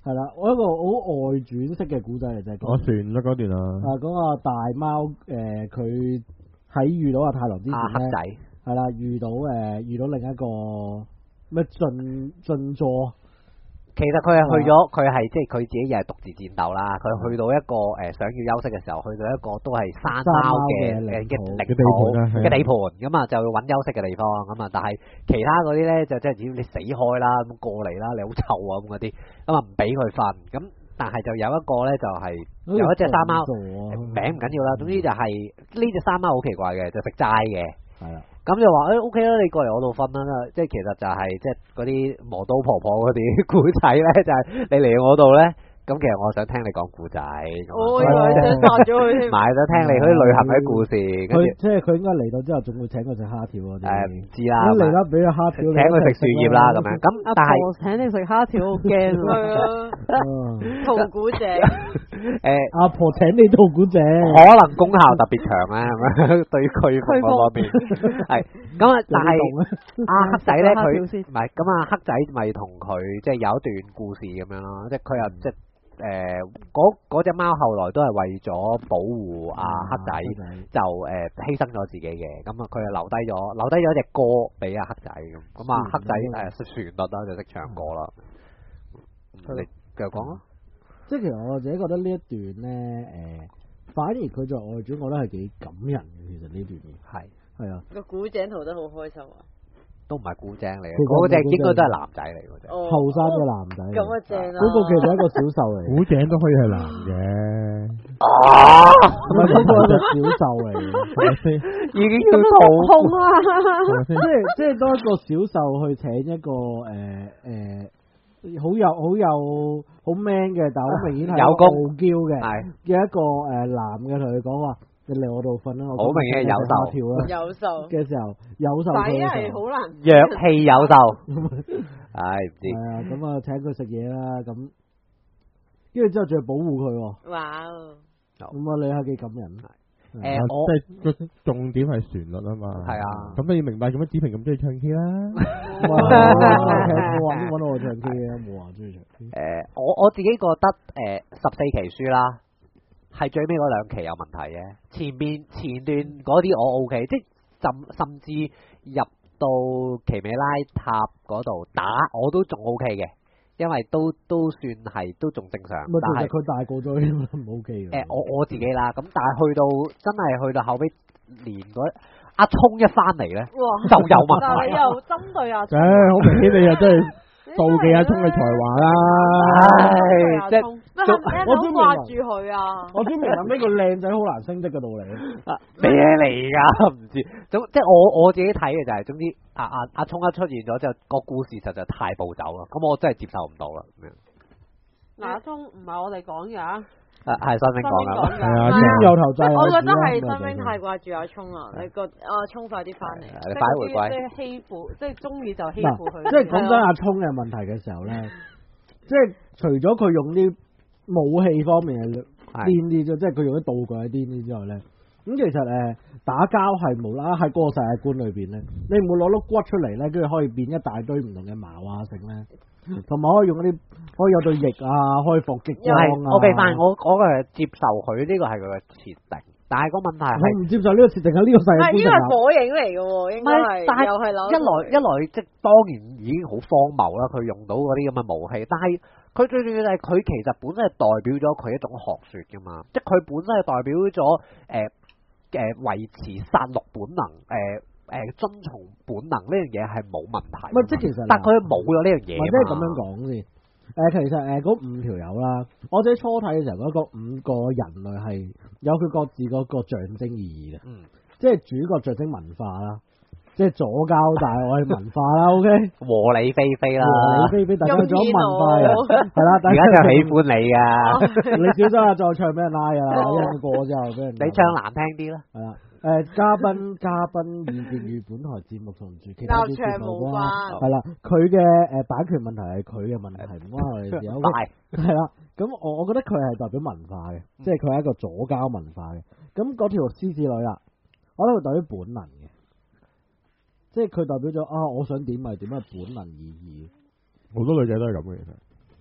係啦，我一個好外傳式嘅古仔嚟就係講我船咗嗰段啊， 啊講個大貓誒佢喺遇到阿太郎之前咧， 啊黑仔係啦遇到誒、呃、遇到另一個咩進進座。 其實佢係去咗，佢係即係佢自己又係獨自戰鬥啦。佢去到一個誒、呃、想要休息嘅時候，去到一個都係山貓嘅嘅嘅領土嘅地盤，咁啊就要揾休息嘅地方。咁啊，但係其他嗰啲咧就即係只要你死開啦，咁過嚟啦，你好臭啊咁嗰啲，咁啊唔俾佢瞓。咁但係就有一個咧就係、是、有一隻山貓，名唔緊要啦。總之就係呢隻山貓好奇怪嘅，就食齋嘅。 係啦。 咁就話誒 O K 啦，你過嚟我度瞓啦，即係其實就係、是、即係嗰啲磨刀婆婆嗰啲古仔咧，就係、是、你嚟我度咧，咁其實我想聽你講古仔， 我以為想殺咗佢添， 唔係想聽你嗰啲旅行嗰啲故事，跟住即係佢應該嚟到之後，仲會請佢食蝦條嗰啲。 誒唔知啦， 一嚟啦，俾個蝦條， 請佢食樹葉啦咁樣，咁但係我請你食蝦條好驚啊！ 陶古井， 誒阿婆請你做古井， 可能功效特別強咧，係咪對驅風嗰方面係咁啊？但係阿黑仔咧，佢唔係咁啊，黑仔咪同佢即係有一段故事咁樣咯，即係佢又即係。誒，嗰嗰隻貓後來都係為咗保護阿黑仔，就誒犧牲咗自己嘅，咁啊佢就留低咗留低咗一隻歌俾阿黑仔咁，咁啊黑仔誒識旋律啦，就識唱歌啦。你繼續講啊！ 即係其實我自己覺得呢一段咧，誒，反而佢做外傳，我覺得係幾感人嘅。其實呢段嘢係係啊， 個古井塗得好開心啊！ 都唔係古井嚟嘅，嗰隻應該都係男仔嚟嘅啫， 後生嘅男仔。 咁啊正啦！ 嗰個其實係一個小受嚟， 古井都可以係男嘅。 啊， 唔係嗰個係小受嚟嘅， 係咪先？ 已經要肚痛啊！ 即係即係當一個小受去請一個誒誒好有好有好 man 嘅，但係好明顯係有功傲嬌嘅， 係嘅一個誒男嘅同佢講話。你嚟我度瞓啦！ 好明顯係有受跳啦， 有受嘅時候有受仔係好難， 弱氣有受，唉唔知。 係啊，咁啊請佢食嘢啦，咁跟住之後仲要保護佢喎。 哇！ 咁啊你係幾感人？ 誒我即係個重點係旋律啊嘛。 係啊。 咁你要明白做乜子平咁中意唱 K 啦？ 冇話揾到我唱 K 啊，冇話中意唱 K。 誒我我自己覺得誒十四期書啦。係最尾嗰兩期有問題嘅，前邊前段嗰啲我 O K，即係甚甚至入到奇美拉塔嗰度打我都仲 O K 嘅，因為都都算係都仲正常。但係佢大個咗唔 O K 嘅。 誒我我自己啦，咁但係去到真係去到後尾連嗰阿聰一翻嚟咧，就有問題。 但係你又針對阿聰， 誒好明顯你又真係妒忌阿聰嘅才華啦。 唉，即係。 我都掛住佢啊！ 我先明諗呢個靚仔好難升職嘅道理。 咩嚟㗎？唔知。總即係我我自己睇嘅就係、是，總之阿阿阿聰一出現咗之後，個故事實在太暴走啦。咁我真係接受唔到啦。 嗱，阿聰唔係我哋講嘅啊。 誒係新兵講㗎， 係啊， 有頭債。 我覺得係新兵太掛住阿聰啦。你個阿聰快啲翻嚟， 你快回歸。 即係欺負，即係中意就欺負佢。 即係講真，阿聰嘅問題嘅時候咧，即係除咗佢用啲武器方面係癲啲啫，即係佢用啲道具係癲啲之外咧，咁其實誒打交係無啦啦喺嗰個世界觀裏邊咧，你唔會攞碌骨出嚟咧，跟住可以變一大堆唔同嘅矛啊剩咧，同埋可以用嗰啲可以有對翼啊，可以伏擊光啊。 我俾翻我我嘅接受佢呢個係佢嘅設定，但係個問題係我唔接受呢個設定喺呢個世界觀。 係呢個係火影嚟嘅喎，應該係。 但係又係一來一來即係當然已經好荒謬啦，佢用到嗰啲咁嘅武器，但係。佢最重要就係佢其實本身係代表咗佢一種學說㗎嘛，即係佢本身係代表咗誒誒維持殺戮本能，誒、呃、誒、呃、遵從本能呢樣嘢係冇問題。 唔係即係其實， 但佢冇咗呢樣嘢。 或者係咁樣講先。誒、呃，其實誒嗰、呃、五條友啦，我自己初睇嘅時候，嗰個五個人類係有佢各自嗰個象徵意義嘅。嗯。即係主角象徵文化啦。即係左膠大愛文化啦 ，OK， 和理非非啦， 和理非非，大家做文化嘅，係啦， 而家就喜歡你噶， 你小心啊，再唱俾人拉噶啦，一陣過之後俾人， 你唱難聽啲啦， 係啦，誒，嘉賓嘉賓意見與本台節目同住其他啲節目冇關，係啦，佢嘅誒版權問題係佢嘅問題，唔關我哋事，OK，係啦，咁我我覺得佢係代表文化嘅，即係佢係一個左膠文化嘅，咁嗰條獅子女啦，我覺得佢代表本能嘅。即係佢代表咗啊！我想點咪點，係本能意義。 好多女仔都係咁嘅，其實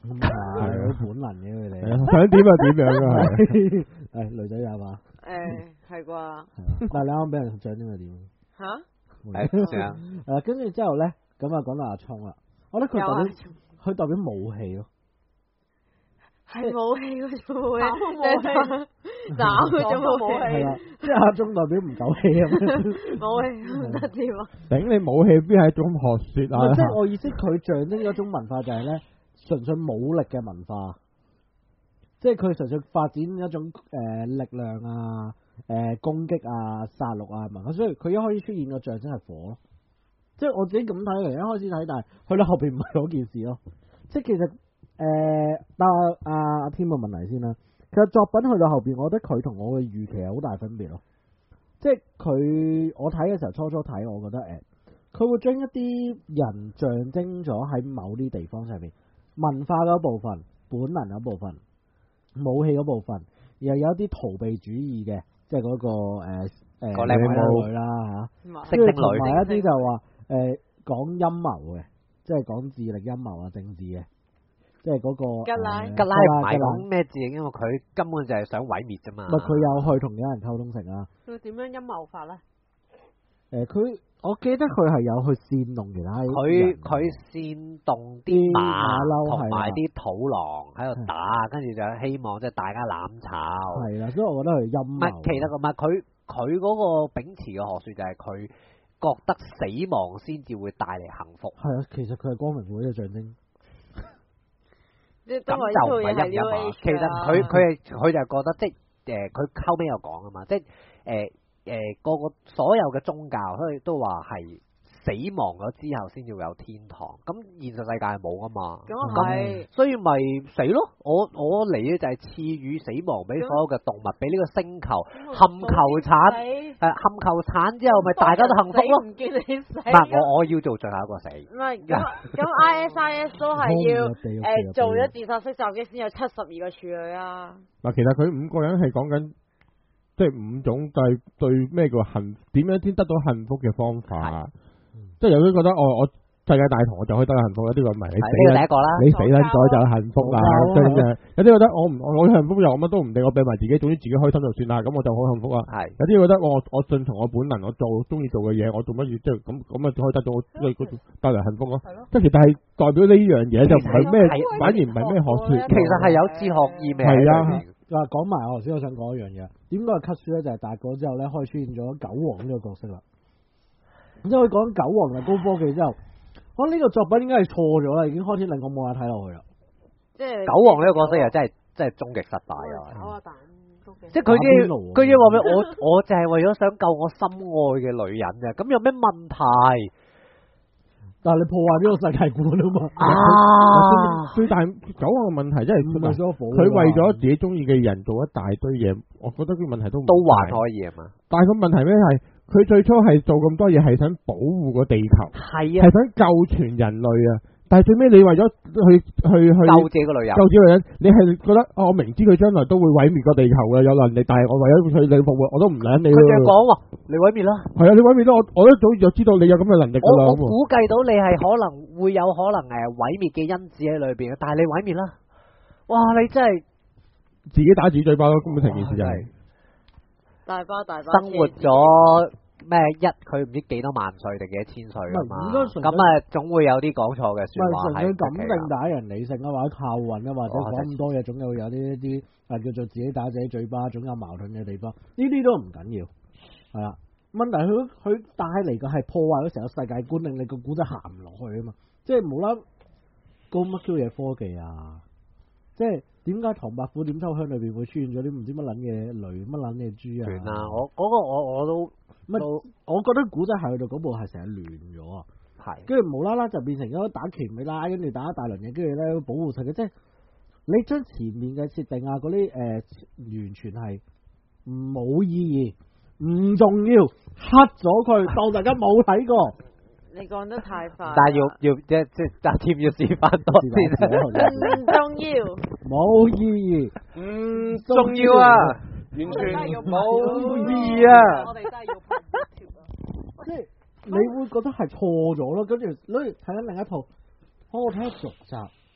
咁係有本能嘅佢哋， 想點就點樣啊係。 誒女仔有嘛？ 誒係啩？ 但係你啱俾人象徵係點？ 嚇？ 係成啊！ 誒跟住之後咧，咁啊講到阿聰啦，我覺得佢代表佢代表武器咯。 係武器嗰種武器，打嗰種武器。 係啦，即係阿聰代表唔夠氣咁樣。 武器唔得掂啊！ 頂你武器邊係一種學説啊？ 即係我意思，佢象徵嗰種文化就係咧，純粹武力嘅文化。即係佢純粹發展一種誒、呃、力量啊、誒、呃、攻擊啊、殺戮啊文化，所以佢一開始出現個象徵係火咯。即係我自己咁睇嚟，一開始睇，但係去到後邊唔係嗰件事咯。即係其實。誒，但係阿阿添個問題先啦。其實作品去到後邊，我覺得佢同我嘅預期係好大分別咯。即係佢我睇嘅時候，初初睇，我覺得誒，佢會將一啲人象徵咗喺某啲地方上面，文化嗰部分、本能嗰部分、武器嗰部分，又有一啲逃避主義嘅，即係嗰、嗰個誒誒靚女啦吓，跟住同埋一啲就話誒講陰謀嘅，即係講智力陰謀啊、政治嘅。即係嗰、那個吉拉，吉拉唔係講咩字，因為佢根本就係想毀滅啫嘛。 咪佢有去同有人溝通成啊？ 佢點樣陰謀法咧？ 誒，佢我記得佢係有去煽動其他人。 佢佢煽動啲馬同埋啲土狼喺度打，跟住就希望即係大家攬炒。 係啦，所以我覺得佢陰謀。唔係， 其實唔係佢佢嗰個秉持嘅學説就係佢覺得死亡先至會帶嚟幸福。 係啊，其實佢係光明會嘅象徵。 咁就唔係陰陰啊！其實佢佢係佢就係覺得即係誒，佢後尾有講啊嘛，即係誒誒個個所有嘅宗教，所以都話係死亡咗之後先要有天堂。咁現實世界係冇噶嘛， 咁係， 所以咪死咯！我我嚟咧就係賜予死亡俾所有嘅動物，俾呢個星球冚球產誒冚球產之後，咪大家都幸福咯。 唔見你死。 唔係我我要做最後一個死。 唔係咁咁 I S I S 都係要誒做咗自殺式襲擊先有七十二個處女啊。 嗱，其實佢五個人係講緊即係五種對對咩叫幸點樣先得到幸福嘅方法。即係有啲覺得我我世界大同我就可以得到幸福，有啲話唔係你死啦，你死撚咗就幸福啦。有啲覺得我唔我幸福又我乜都唔理，我俾埋自己，總之自己開心就算啦，咁我就好幸福啊。有啲覺得我我順從我本能，我做中意做嘅嘢，我做乜嘢即係咁咁啊，就可以得到帶來幸福咯。即係其實係代表呢樣嘢就唔係咩，反而唔係咩學說。 其實係有哲學意味。 係啊， 嗱講埋我頭先我想講一樣嘢，點解 cut 書咧就係大個之後咧，開始出現咗九王呢個角色啦。然之後佢講九王嘅高科技之後，我、哦、呢、這個作品應該係錯咗啦，已經開始令我冇眼睇落去啦。 即係九王呢個角色又真係真係終極失敗啊！即係佢啲佢啲話咩？我我就係為咗想救我心愛嘅女人嘅，咁有咩問題？ 但係你破壞呢個世界觀啊嘛！ 啊！ 最大九王嘅問題真係佢為咗自己中意嘅人做一大堆嘢，我覺得佢問題都唔都還可以啊嘛。 但係個問題咩係？佢最初係做咁多嘢係想保護個地球， 係啊， 係想救全人類啊！但係最尾你為咗去去去救自己個女人， 救自己個女人，你係覺得哦，我明知佢將來都會毀滅個地球嘅，有能力，但係我為咗佢你復活，我都唔理你。 佢就講喎，你毀滅啦。係啊，你毀滅啦，我我一早就知道你有咁嘅能力㗎啦。 我我估計到你係可能會有可能誒毀滅嘅因子喺裏邊嘅，但係你毀滅啦。哇！你真係自己打自己嘴巴咯，根本成件事就係。 大包大包生活咗咩一佢唔知幾多萬歲定幾多千歲啊嘛，咁啊總會有啲講錯嘅説話係。 純粹感定打人理性啊，或者靠運啊，或者講咁多嘢，總有有呢一啲啊叫做自己打自己嘴巴，總有矛盾嘅地方。呢啲都唔緊要，係啦。問題佢佢帶嚟嘅係破壞咗成個世界觀，令你個古仔行唔落去啊嘛。即係冇啦，高乜 Q 嘢科技啊！即係點解唐伯虎點秋香裏邊會出現咗啲唔知乜撚嘅雷乜撚嘅豬啊？ 亂啊！我嗰、嗰個我我都乜？我覺得古仔係去到嗰部係成日亂咗啊！ 係，跟住無啦啦就變成咗打奇美拉，跟住打一大輪嘢，跟住咧保護世界。即係你將前面嘅設定啊嗰啲誒完全係冇意義，唔重要，黑咗佢，當大家冇睇過。 你講得太快， 但係要要即即阿添要試翻多先， 唔重要， 冇意義， 唔重要啊，完全冇意義啊！ 我哋真係要拍一條啊！ 即係你會覺得係錯咗咯，跟住你睇緊另一套，我睇續集，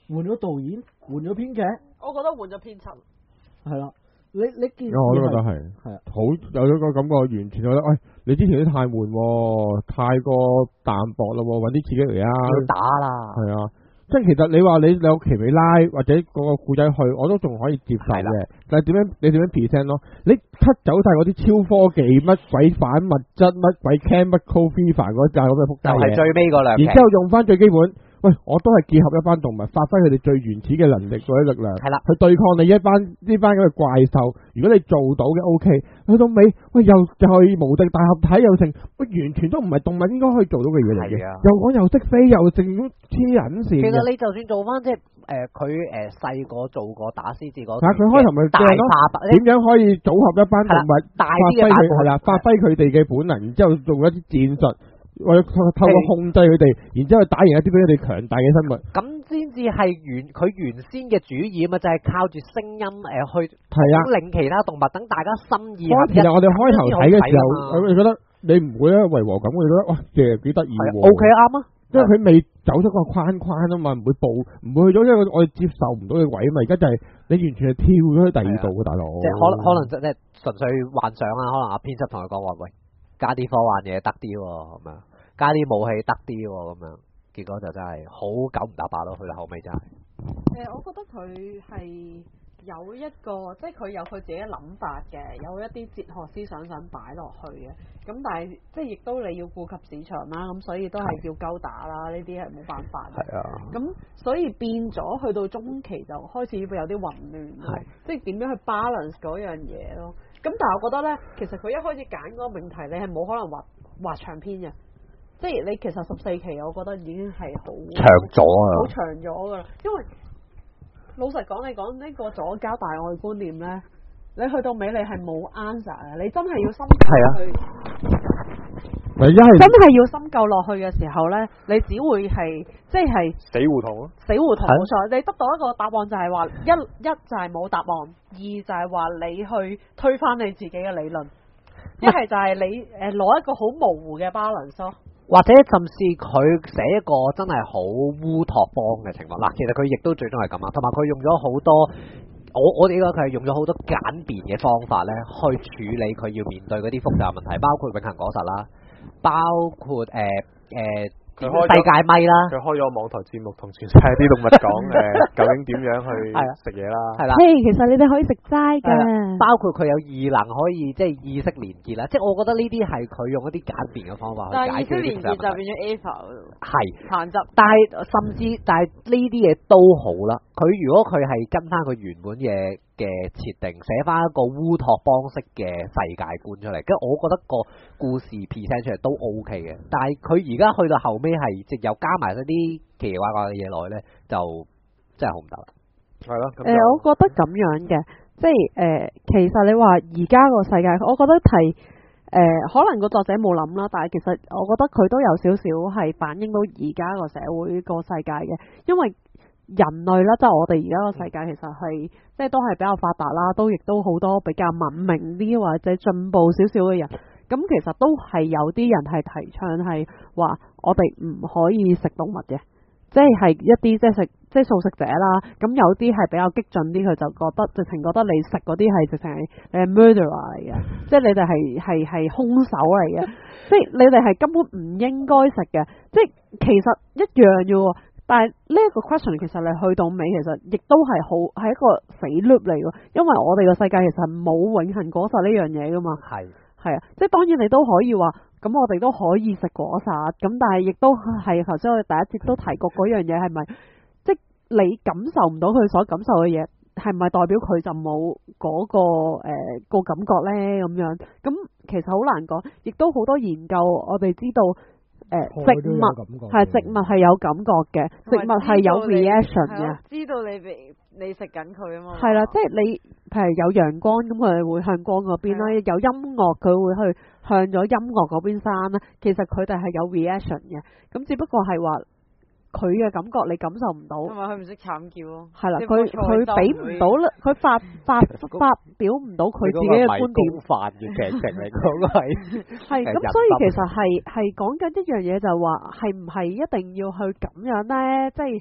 換咗導演，換咗編劇， 我覺得換咗編輯。 係啦，你你見我都覺得係， 係啊， 好有咗個感覺，完全覺得，喂、哎，你之前啲太悶喎，太過淡薄啦喎，揾啲刺激嚟啊！ 要打啦， 係啊，即係其實你話你你有奇美拉或者嗰個故仔去，我都仲可以接受嘅。但係點樣你點樣 present 咯？你 cut 走晒嗰啲超科技乜鬼反物質乜鬼 cam 乜 co fever 嗰扎咁嘅仆街嘢， 就係最尾嗰兩期， 然之後用翻最基本。喂，我都係結合一班動物，發揮佢哋最原始嘅能力嗰啲力量， 係啦， 去對抗你一班呢班咁嘅怪獸。如果你做到嘅 O K，去到尾喂又又係無敵大合體又成，喂完全都唔係動物應該可以做到嘅嘢嚟嘅。又講又識飛又成咁黐人線。其實你就算做翻即係誒佢誒細個做過打獅子嗰， 但係佢開頭咪大化點樣可以組合一班動物， 大發揮佢係啦，發揮佢哋嘅本能，然之後做一啲戰術。為透過控制佢哋，然之後打贏一啲比佢哋強大嘅生物， 咁先至係原佢原先嘅主意啊嘛，就係、是、靠住聲音誒、呃、去係啊， 令其他動物等大家心意。 其實我哋開頭睇嘅時候，我哋覺得你唔會咧違和感，我哋覺得哇，其實幾得意喎。 O K 啱啊， 因為佢未走出個框框啊嘛，唔會步，唔會去咗一個我哋接受唔到嘅位啊嘛。而家就係你完全係跳咗去第二度嘅大佬。 即係可能可能即係純粹幻想啊，可能阿編輯同佢講話喂。加啲科幻嘢得啲喎，咁樣加啲武器得啲喎，咁樣結果就真係好九唔搭八咯，去到後尾真係。 誒、呃，我覺得佢係有一個，即係佢有佢自己嘅諗法嘅，有一啲哲學思想想擺落去嘅。咁但係即係亦都你要顧及市場啦，咁所以都係要鳩打啦，呢啲係冇辦法嘅。係啊。咁所以變咗去到中期就開始會有啲混亂，係即係點樣去 balance 嗰樣嘢咯。咁但係我覺得咧，其實佢一開始揀嗰個命題，你係冇可能畫畫長篇嘅，即係你其實十四期，我覺得已經係好長咗啊， 好長咗噶啦。因為老實講，你講呢個左膠大愛觀念咧，你去到尾你係冇 answer 嘅，你真係要深究去。 咪一係真係要深究落去嘅時候咧，你只會係即係死胡同咯， 死胡同冇錯。你得到一個答案就係話一一就係冇答案，二就係話你去推翻你自己嘅理論，一係就係你誒攞一個好模糊嘅 balance 咯。 或者甚至佢寫一個真係好烏托邦嘅情況嗱，其實佢亦都最終係咁啊，同埋佢用咗好多，我我哋覺得佢係用咗好多簡便嘅方法咧，去處理佢要面對嗰啲複雜問題，包括永恆果實啦，包括誒誒。呃呃世界咪啦， 佢開咗網台節目同全世界啲動物講誒，究竟點樣去食嘢啦？係啦， 嘿，其實你哋可以食齋㗎， 包括佢有異能可以即係意識連結啦，即係我覺得呢啲係佢用一啲簡便嘅方法去解決呢啲問題。但係意識連結就變咗 Ava 係限制，但係甚至但係呢啲嘢都好啦。佢如果佢係跟翻佢原本嘅嘅設定，寫翻一個烏托邦式嘅世界觀出嚟，跟住我覺得個故事 present 出嚟都 OK 嘅。但係佢而家去到後尾係即又加埋一啲奇奇怪怪嘅嘢落去咧，就真係好唔得啦。 係咯，誒、 呃，我覺得咁樣嘅，即係誒、呃，其實你話而家個世界，我覺得係誒、呃，可能個作者冇諗啦，但係其實我覺得佢都有少少係反映到而家個社會個世界嘅，因為人類啦，即係我哋而家個世界其實係即係都係比較發達啦，都亦都好多比較文明啲或者進步少少嘅人。咁其實都係有啲人係提倡係話我哋唔可以食動物嘅，即係係一啲即係食即係素食者啦。咁有啲係比較激進啲，佢就覺得直情覺得你食嗰啲係直情係你係 murderer 嚟嘅，即係你哋係係係兇手嚟嘅，即係你哋係根本唔應該食嘅。即係其實一樣嘅喎。但係呢一個 question 其實你去到尾，其實亦都係好係一個死 loop 嚟嘅，因為我哋個世界其實冇永恆果實呢樣嘢噶嘛。係係啊，即係當然你都可以話，咁我哋都可以食果實，咁但係亦都係頭先我哋第一節都提過嗰樣嘢係咪，即係你感受唔到佢所感受嘅嘢，係咪代表佢就冇嗰、嗰個誒、呃嗰個感覺咧？咁樣咁其實好難講，亦都好多研究我哋知道。誒、呃，植物係植物係有感覺嘅，植物係有 reaction 嘅， 知道你被你食緊佢啊嘛。 係啦，即係你譬如有陽光咁，佢哋會向光嗰邊啦；有音樂佢會去向咗音樂嗰邊生啦。其實佢哋係有 reaction 嘅，咁只不過係話佢嘅感覺你感受唔到。 同埋佢唔識慘叫咯。係啦，佢佢俾唔到啦，佢發發發表唔到佢自己嘅觀點。 飯嘅劇情嚟講係係咁，所以其實係係講緊一樣嘢，就係話係唔係一定要去咁樣咧？即係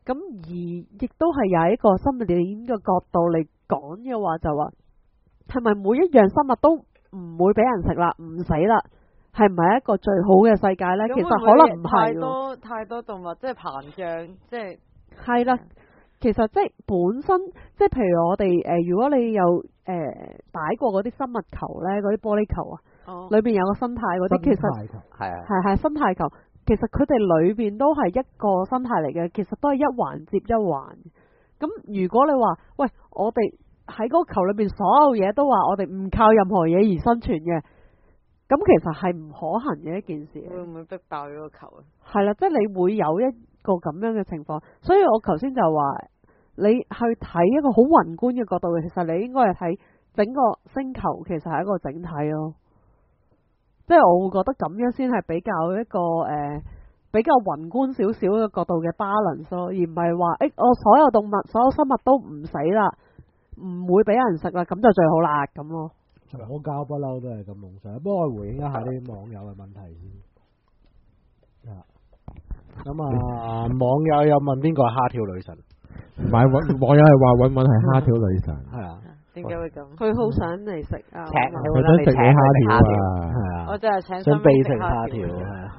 咁而亦都係有一個生物鏈嘅角度嚟講嘅話，就話係咪每一樣生物都唔會俾人食啦，唔死啦？係唔係一個最好嘅世界呢？其實可能唔係。 太多太多動物即係膨脹，即係係啦。其實即係本身，即係譬如我哋誒、呃，如果你有誒、呃、擺過嗰啲生物球呢，嗰啲玻璃球啊， 哦、 裏邊有個生態嗰啲，其實係啊， 係係生態球。其實佢哋裏邊都係一個生態嚟嘅，其實都係一環接一環。咁如果你話喂，我哋喺嗰個球裏邊所有嘢都話我哋唔靠任何嘢而生存嘅，咁其實係唔可行嘅一件事。 會唔會逼爆咗個球啊？係啦，即係你會有一個咁樣嘅情況，所以我頭先就話你去睇一個好宏觀嘅角度，其實你應該係睇整個星球其實係一個整體咯。即係我會覺得咁樣先係比較一個誒、呃、比較宏觀少少嘅角度嘅 balance 咯，而唔係話誒我所有動物所有生物都唔死啦，唔會俾人食啦，咁就最好啦咁咯。 左膠不嬲都係咁夢想，不過我回應一下啲網友嘅問題先。啊，咁啊，網友又問邊個係蝦條女神？ 唔係網友係話搵搵係蝦條女神。係啊。 點解會咁？ 佢好想嚟食啊！ 請佢想食你蝦條啊！ 係啊， 我就係請想俾食蝦條係啊！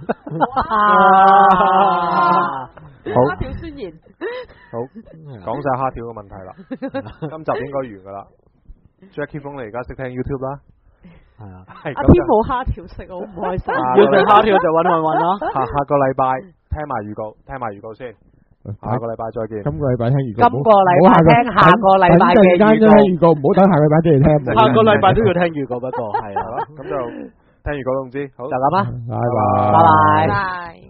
好， 蝦條宣言。 好，講晒蝦條嘅問題啦。今集應該完噶啦。Jackie 風你而家識聽 YouTube 啦。係啊。 阿天冇蝦條食，我好唔開心。 要食蝦條就搵搵搵咯。 下下個禮拜聽埋預告，聽埋預告先。下個禮拜再見。 今個禮拜聽預告。 今個禮拜聽下個禮拜嘅預告。 唔好等下個禮拜先嚟聽。 下個禮拜都要聽預告，不過係啊。 咁就聽預告都唔知。好， 就咁啦。 拜拜。 拜拜。 拜。